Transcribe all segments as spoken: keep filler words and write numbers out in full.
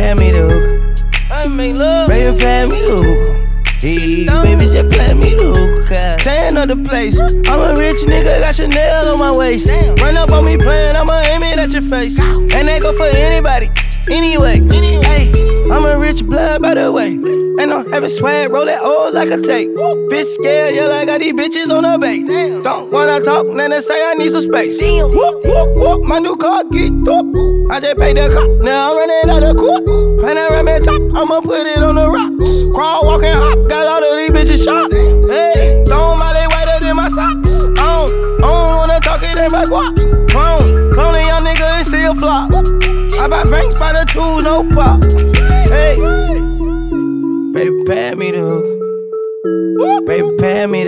pay me the hookah. I make love. Baby, pay me the hookah. Hey, baby, just play me the hookah. Tan of the place. I'm a rich nigga, got Chanel on my waist. Run up on me playing, I'ma aim it at your face. And that go for anybody, anyway. Hey, I'm a rich blood, by the way. And I'm having swag, roll that old like a tape. Bitch scared, yeah, I got these bitches on the base. Don't wanna talk, then they say I need some space. Whoop, whoop, whoop, my new car get up. I just paid the cop, now I'm running out of court. Panoramic top, I'ma put it on the rocks. Crawl, walk, and hop, got all of these bitches shot. Hey, throw my leg whiter than my socks. I don't, I don't wanna talk it in my guap. Clone, clone a young nigga and still flop. I buy banks by the two, no pop. Hey, baby, pay me the hookah. Baby, pay me the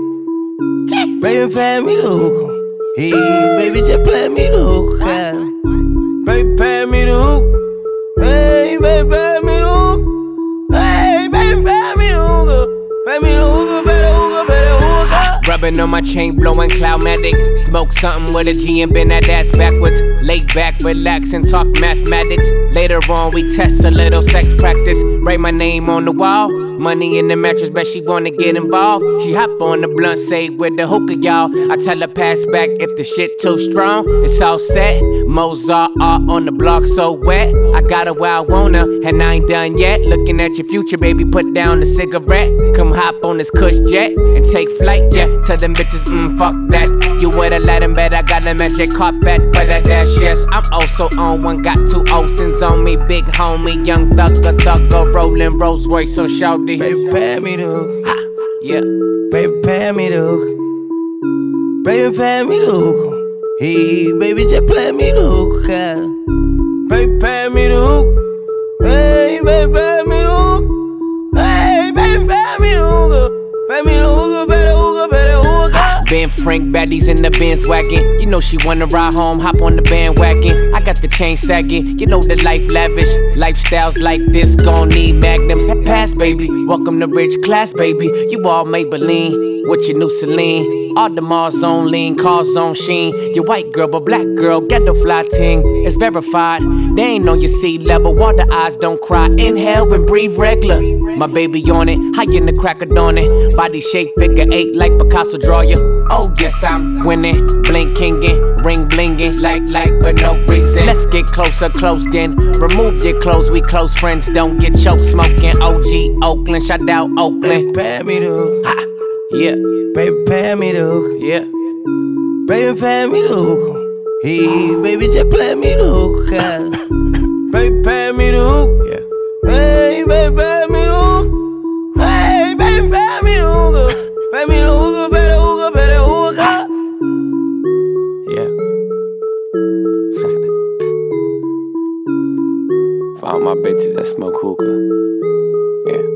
hookah. Baby, pay me the hookah. Hey, baby, just play me the hookah. Baby, pay me the hookah. Hey, baby, pay me the hookah. Hey, baby, pay me the hookah. Pay me the hookah, better hookah, better hookah. Rubbing on my chain, blowing Cloudmatic. Smoke something with a G and bend that ass backwards. Lay back, relax, and talk mathematics. Later on, we test a little sex practice. Write my name on the wall. Money in the mattress, bet she wanna get involved. She hop on the blunt, say with the hookah, y'all. I tell her pass back if the shit too strong. It's all set. Mozart art on the block, so wet. I got her where I want her, and I ain't done yet. Looking at your future, baby, put down the cigarette. Come hop on this cush jet and take flight, yeah. Tell them bitches, mm, fuck that. You would've let them bet I got a magic carpet for that dash, yes. I'm also on one, got two Olsen's on me. Big homie, young thugger, thugger, rolling Rolls Royce on shout. Baby, pay me the hookah. Yeah. Baby, pay me the hookah. Baby, pay me the hookah. Hey, baby, just play me the hookah. Baby, pay me the hookah. Hey, baby, pay me the hookah. Hey, baby, pay me the hookah. Pay me the hookah, better hookah, better hookah. Ben Frank, baddies in the Benz wagon. You know she wanna ride home, hop on the bandwagon. I got the chain sagging, you know the life lavish. Lifestyles like this gon' need magnums. Pass, baby, welcome to rich class, baby. You all Maybelline with your new Celine. All the Mars on lean, cars on sheen. Your white girl, but black girl, get the fly ting. It's verified, they ain't on your sea level. Water eyes don't cry, inhale and breathe regular. My baby on it, high in the crack of dawn it. Body shape figure eight like Picasso draw ya. Oh yes, I'm winning, blinkingin', ring blingin', like like for no reason. Let's get closer, close then. Remove your clothes, we close friends. Don't get choked smoking. O G Oakland, shout out Oakland. Baby, pay me the hookah. Ha, yeah, baby, pay me the hookah. yeah. Baby, pay me the hookah. Hey, baby, just play me the hookah. Baby, pay me the hookah. Yeah. Hey, baby, pay me the hookah. Hey, baby, pay me the hookah. Pay me the hookah, better hookah, better hookah. Yeah. For all my bitches that smoke hookah.